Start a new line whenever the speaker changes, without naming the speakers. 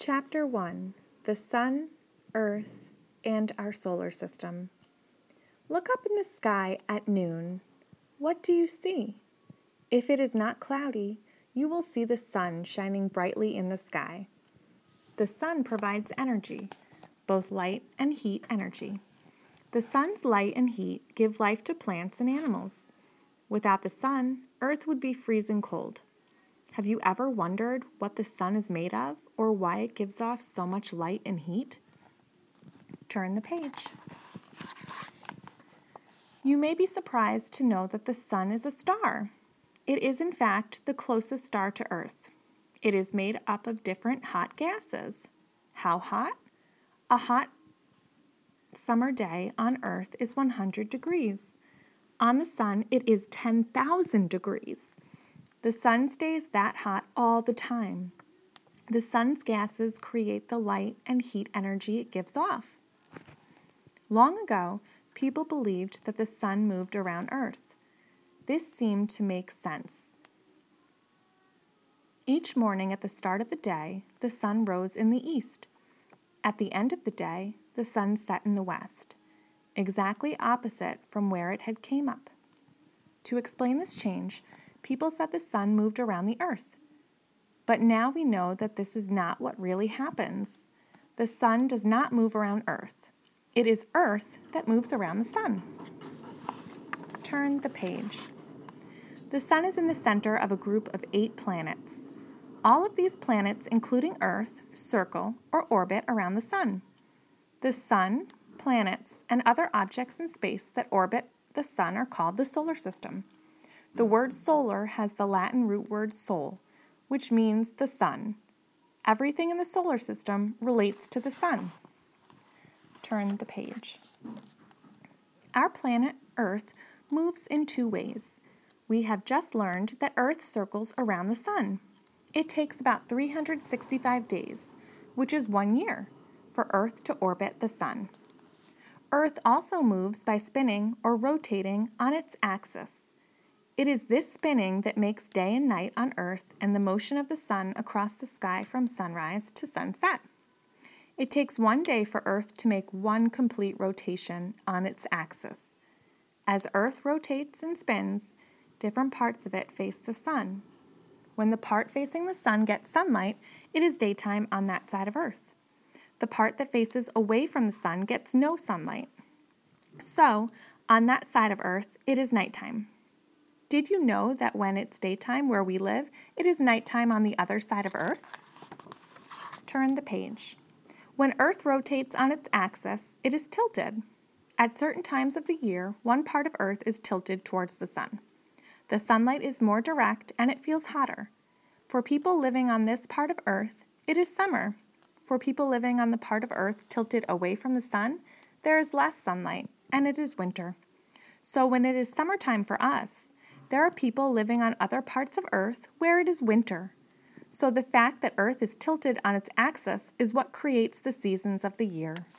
Chapter 1: The Sun, Earth, and our Solar System. Look up in the sky at noon. What do you see? If it is not cloudy, you will see the sun shining brightly in the sky. The sun provides energy, both light and heat energy. The sun's light and heat give life to plants and animals. Without the sun, Earth would be freezing cold. Have you ever wondered what the sun is made of or why it gives off so much light and heat? Turn the page. You may be surprised to know that the sun is a star. It is, in fact, the closest star to Earth. It is made up of different hot gases. How hot? A hot summer day on Earth is 100 degrees. On the sun, it is 10,000 degrees. The sun stays that hot all the time. The sun's gases create the light and heat energy it gives off. Long ago, people believed that the sun moved around Earth. This seemed to make sense. Each morning at the start of the day, the sun rose in the east. At the end of the day, the sun set in the west, exactly opposite from where it had came up. To explain this change, people said the sun moved around the Earth. But now we know that this is not what really happens. The sun does not move around Earth. It is Earth that moves around the sun. Turn the page. The sun is in the center of a group of 8 planets. All of these planets, including Earth, circle or orbit around the sun. The sun, planets, and other objects in space that orbit the sun are called the solar system. The word solar has the Latin root word sol, which means the sun. Everything in the solar system relates to the sun. Turn the page. Our planet Earth moves in 2 ways. We have just learned that Earth circles around the sun. It takes about 365 days, which is 1 year, for Earth to orbit the sun. Earth also moves by spinning or rotating on its axis. It is this spinning that makes day and night on Earth and the motion of the sun across the sky from sunrise to sunset. It takes 1 day for Earth to make 1 complete rotation on its axis. As Earth rotates and spins, different parts of it face the sun. When the part facing the sun gets sunlight, it is daytime on that side of Earth. The part that faces away from the sun gets no sunlight. So, on that side of Earth, it is nighttime. Did you know that when it's daytime where we live, it is nighttime on the other side of Earth? Turn the page. When Earth rotates on its axis, it is tilted. At certain times of the year, one part of Earth is tilted towards the sun. The sunlight is more direct and it feels hotter. For people living on this part of Earth, it is summer. For people living on the part of Earth tilted away from the sun, there is less sunlight and it is winter. So when it is summertime for us, there are people living on other parts of Earth where it is winter. So the fact that Earth is tilted on its axis is what creates the seasons of the year.